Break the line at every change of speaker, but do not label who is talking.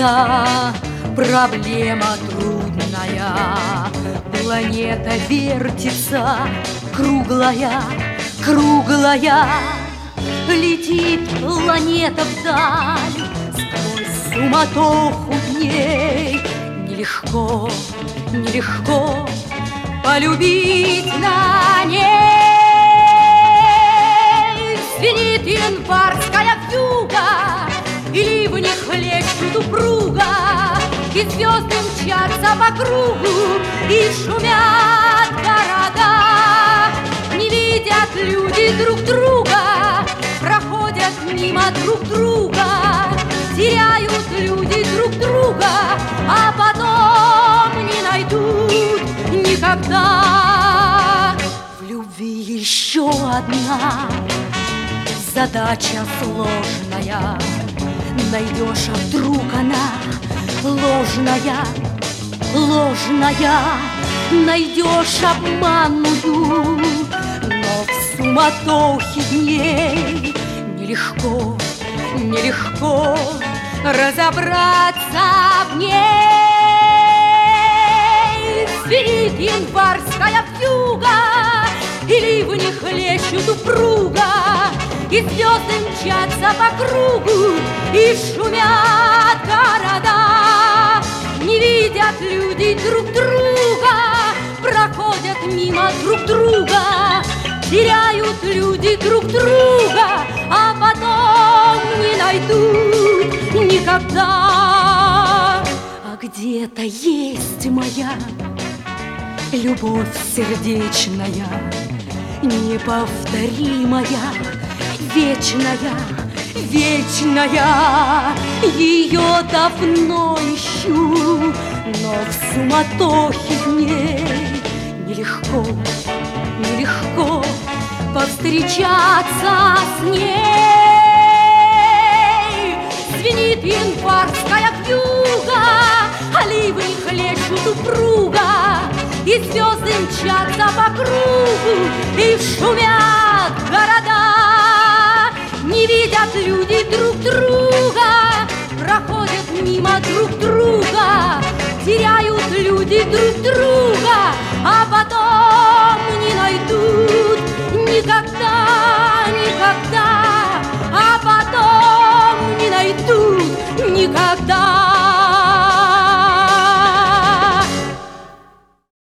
вертится, проблема трудная. Планета вертится, круглая, круглая. Летит планета вдаль, сквозь суматоху дней. Нелегко, нелегко полюбить на ней. Звенит январская вьюга, и ливни хлещут упруга, и звезды мчатся по кругу, и шумят города. Не видят люди друг друга, проходят мимо друг друга, теряют люди друг друга, а потом не найдут никогда. В любви еще одна задача сложная. Найдешь, а вдруг она ложная, ложная. Найдешь обманную, но в суматохе дней нелегко, нелегко разобраться в ней. Звенит январская вьюга, и ливни хлещут упруга, и звезды мчатся по кругу, и шумят города. Не видят люди друг друга, проходят мимо друг друга, теряют люди друг друга, а потом не найдут никогда. А где-то есть моя любовь сердечная, неповторимая, вечная, вечная. Ее давно ищу, но в суматохе дней нелегко, нелегко повстречаться с ней. Звенит январская вьюга, а ливни хлещут упруга, и звезды мчатся по кругу, и шумят города. Не видят люди друг друга, проходят мимо друг друга, теряют люди друг друга, а потом